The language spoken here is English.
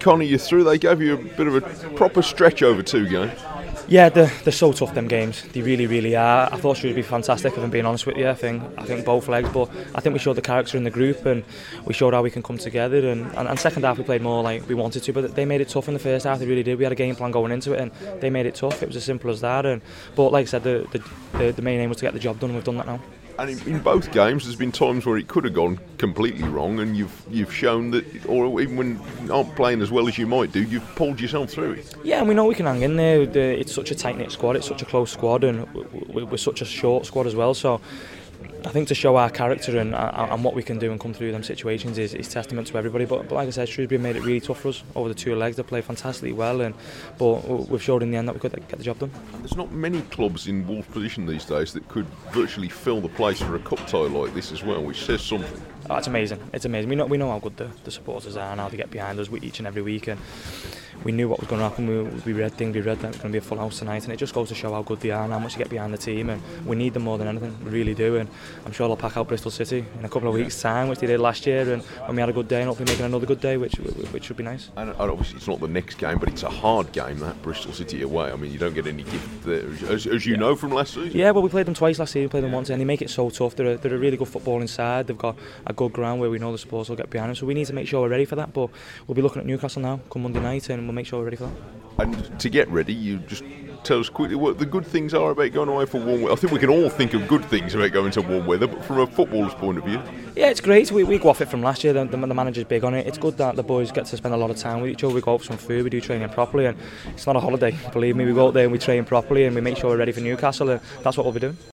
Connor, you through. They gave you a bit of a proper stretch over 2 games. Yeah, they're so tough, them games. They really, really are. I thought Shrewsbury would be fantastic, if I'm being honest with you. I think both legs, but I think we showed the character in the group and we showed how we can come together. And second half we played more like we wanted to, but they made it tough in the first half. They really did. We had a game plan going into it, and they made it tough. It was as simple as that. But like I said, the main aim was to get the job done, and we've done that now. And in both games, there's been times where it could have gone completely wrong, and you've shown that, or even when you aren't playing as well as you might do, you've pulled yourself through it. Yeah, and we know we can hang in there. It's such a tight-knit squad, it's such a close squad, and we're such a short squad as well. So I think to show our character and what we can do and come through them situations is testament to everybody. But like I said, Shrewsbury made it really tough for us over the 2 legs. They played fantastically well, but we've showed in the end that we could get the job done. And there's not many clubs in Wolves' position these days that could virtually fill the place for a cup tie like this as well, which says something. Oh, it's amazing. It's amazing. We know how good the supporters are and how they get behind us each and every week. And we knew what was going to happen. We read that it was going to be a full house tonight, and it just goes to show how good they are and how much they get behind the team. And we need them more than anything. We really do. And I'm sure they'll pack out Bristol City in a couple of weeks' time, which they did last year. And when we had a good day, and hopefully making another good day, which should be nice. And obviously, it's not the next game, but it's a hard game, that Bristol City away. I mean, you don't get any gift there, as you know from last season. Yeah, well, we played them twice last season. We played them once, and they make it so tough. They're a really good footballing side. They've got a good ground where we know the supporters will get behind them. So we need to make sure we're ready for that. But we'll be looking at Newcastle now, come Monday night, and we'll make sure we're ready for that. And to get ready, you just tell us quickly what the good things are about going away for warm weather. I think we can all think of good things about going to warm weather, but from a footballer's point of view. Yeah, it's great. We go off it from last year. The manager's big on it. It's good that the boys get to spend a lot of time with each other. We go out for some food, we do training properly, and it's not a holiday. Believe me, we go out there and we train properly, and we make sure we're ready for Newcastle, and that's what we'll be doing.